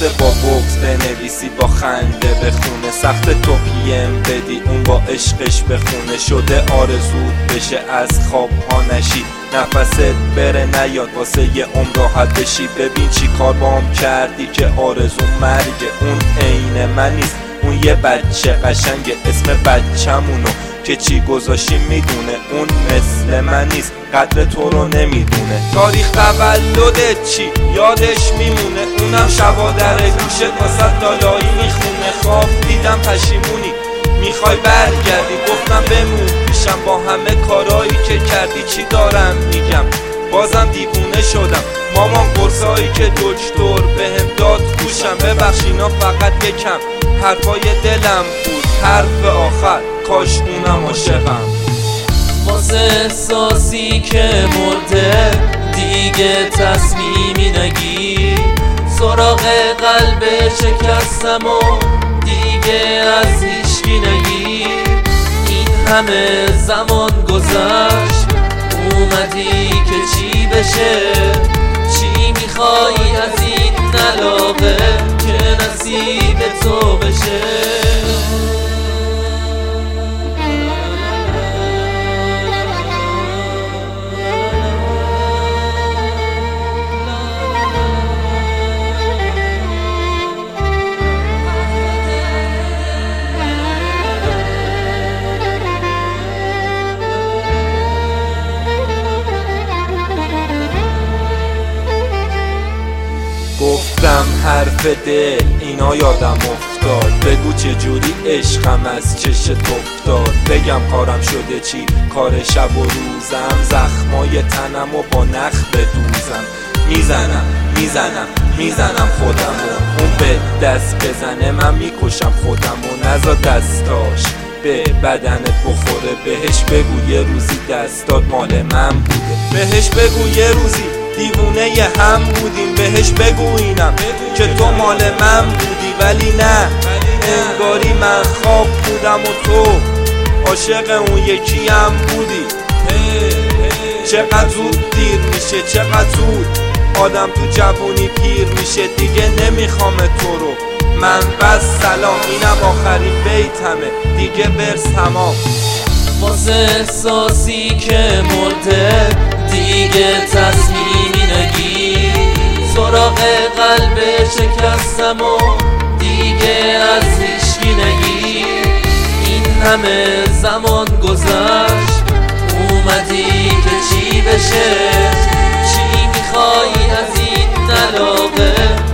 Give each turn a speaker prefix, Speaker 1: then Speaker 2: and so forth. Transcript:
Speaker 1: سخت با بغض بنویسی با خنده بخونه، سخت تو پیم بدی اون با عشقش بخونه. شده آرزود بشه از خواب ها نشی، نفست بره نیاد واسه یه عمر راحت بشی. ببین چی کار بام کردی که آرزو مرگه. اون عین من نیست، اون یه بچه قشنگه اسم بچمونو که چی گذاشی میدونه. اون مثل من نیست قدر تو رو نمیدونه. تاریخ تولدت چی یادش میمونه، اونم شبا در گوشت واسه دالایی میخونه. خواب دیدم پشیمونی میخوای برگردی، گفتم بمون پیشم با همه کارایی که کردی. چی دارم میگم بازم دیوونه شدم. مامان قرصایی که دکتر بهم داد گوشم. ببخشینا فقط یکم حرفای دلم بود، حرف آخر کاش اونم عاشقم.
Speaker 2: واسه احساسی که مرده دیگه تصمیمی نگیر، سراغ قلب شکستم و دیگه از هیچکی نگیر. این همه زمان گذشت اومدی که چی بشه، چی میخوای از این علاقه که نصیب تو بشه.
Speaker 1: گفتم حرف دل اینا یادم افتاد، بگو چجوری عشقم از چشت افتاد. بگم کارم شده چی، کار شب و روزم، زخمای تنم و با نخ بدوزم. میزنم خودمو، اون به دست بزنه من میکشم خودمو. نزا دستاش به بدنت بخوره، بهش بگو یه روزی دستات مال من بوده. بهش بگو یه روزی دیوونه ی هم بودیم، بهش بگو اینم که تو مال من بودی. ولی نه انگاری من خواب بودم و تو عاشق اون یکی هم بودی. چقدر زود دیر میشه، چقدر زود آدم تو جوونی پیر میشه. دیگه نمیخوام تو رو من بس سلام، اینم آخرین بیتمه دیگه برس تمام.
Speaker 2: واسه احساسی که مرده دیگه تصمیمی نگیر، سراغ قلب شکستم و دیگه از هیچکی نگیر. این همه زمان گذشت اومدی که چی بشه، چی میخوای از این علاقه